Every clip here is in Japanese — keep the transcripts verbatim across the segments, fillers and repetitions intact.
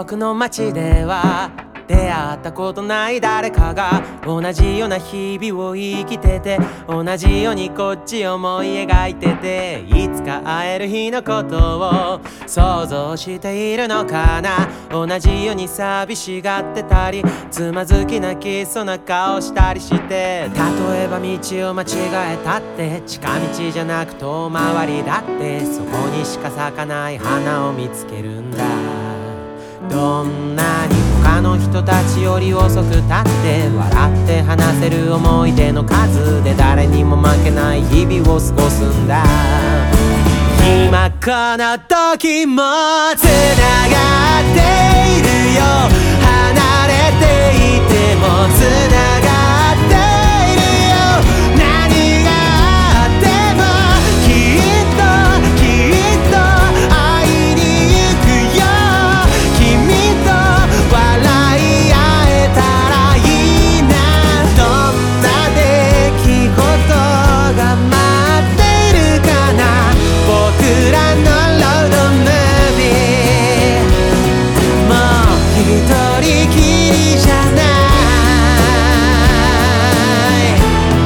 僕の街では出会ったことない誰かが同じような日々を生きてて、同じようにこっち思い描いてて、いつか会える日のことを想像しているのかな。同じように寂しがってたり、つまずき泣きそうな顔したりして、例えば道を間違えたって近道じゃなく遠回りだって、そこにしか咲かない花を見つけるんだ。どんなに他の人たちより遅くたって笑って話せる思い出の数で誰にも負けない日々を過ごすんだ。今この時もつながっているよ、離れていてもつながっているよ。何があってもきっときっと会いに行くよ。君と笑い合えたらいいな。どんな出来事が待っているかな。僕らのロードムービー、もう一人きりじゃない。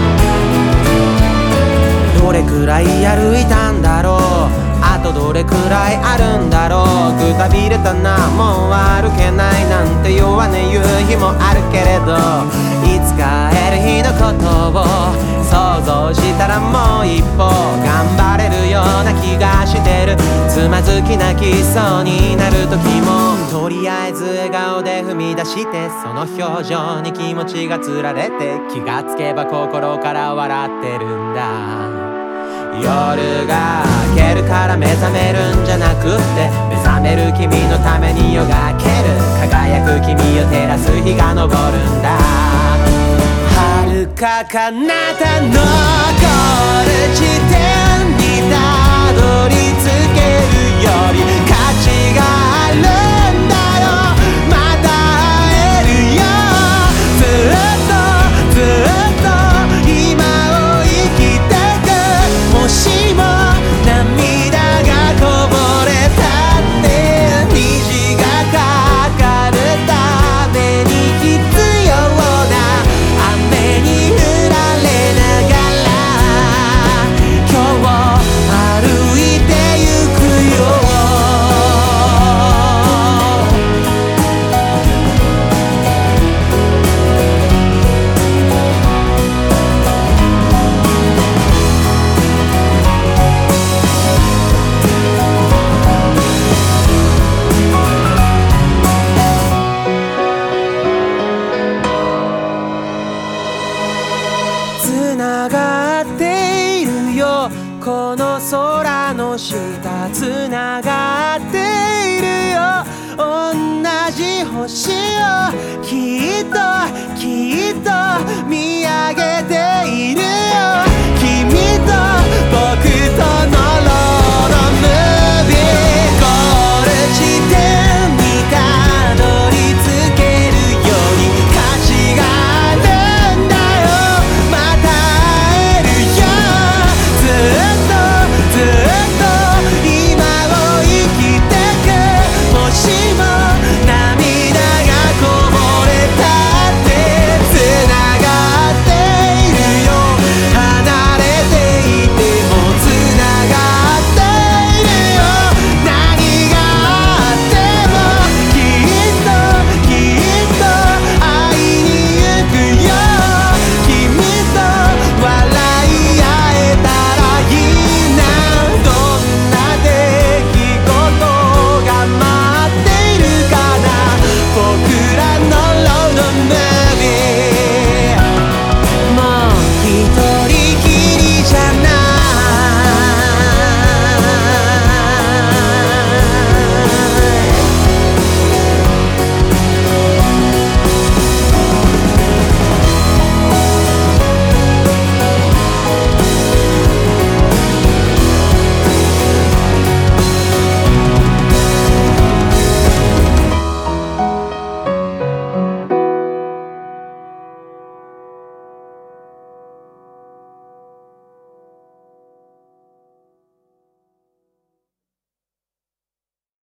どれくらい歩いたんだろう、あとどれくらいあるんだろう。くたびれたな、もう歩けないなんて弱音言う日もあるけれど、いつか会える日のことを想像したらもう一歩頑張れるような気がしてる。つまずき泣きそうになる時もとりあえず笑顔で踏み出して、その表情に気持ちがつられて、気がつけば心から笑ってるんだ。夜が明けるから目覚めるんじゃなくって、目覚める君のために夜が明ける。輝く君を照らす日が昇るんだ。遥か彼方のゴール地点にたどり着けるより価値があるんだよ。また会えるよ。ずっとずっと今を生きてく。もしも涙がこぼれたって虹がかかるために必要な雨に降られながら今日歩いてゆくよ。つながっているよ、この空の下つながっているよ。同じ星をきっときっと見